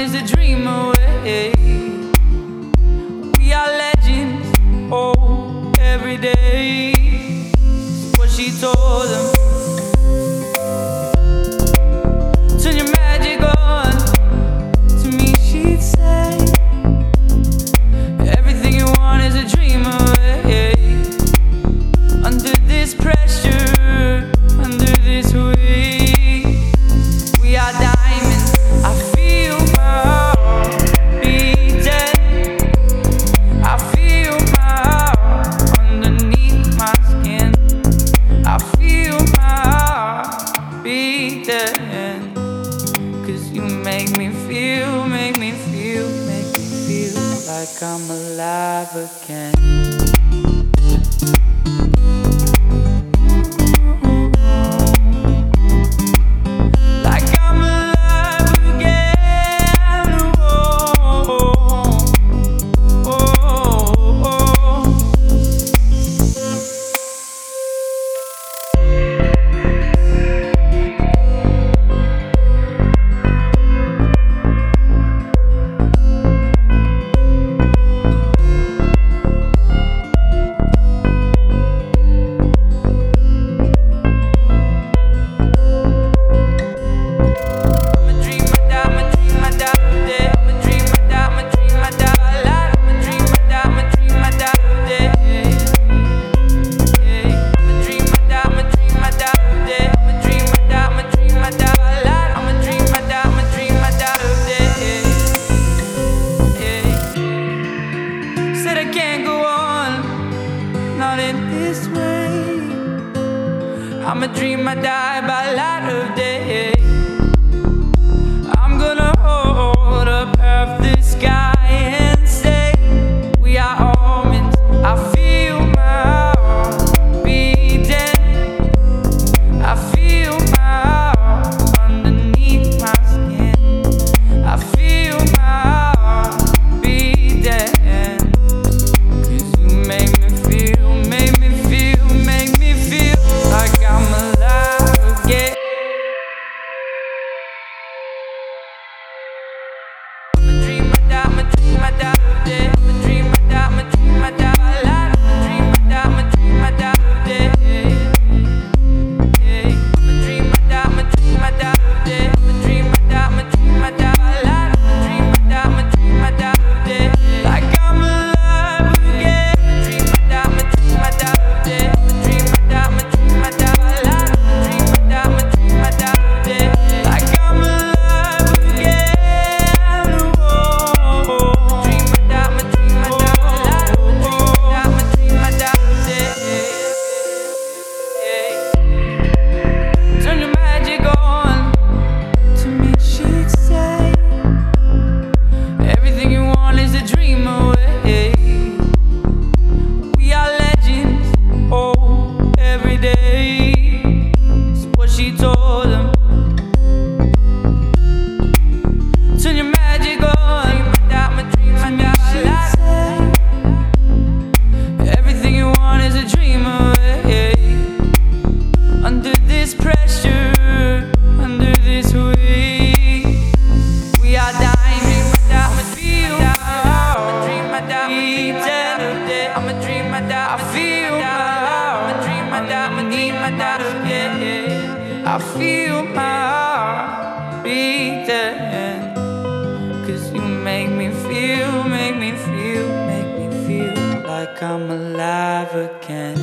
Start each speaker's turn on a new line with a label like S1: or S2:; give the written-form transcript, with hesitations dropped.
S1: is a dream away. We are legends, oh, every day. What she told them. Turn your magic on. To me she'd say, everything you want is a dream away. Under this pressure, under this weight, we are diamonds. I feel my heart beating. I feel my heart underneath my skin. I feel my heart beating. 'Cause you make me feel, make me feel, make me feel like I'm alive again. Not in this way. I'm a dream, I die by light of day. I'm gonna hold up half the sky and say, we are almonds. I feel my heart beating. I feel my heart underneath my skin. I feel my heart beating. I feel my heart beating. 'Cause you make me feel, make me feel, make me feel like I'm alive again.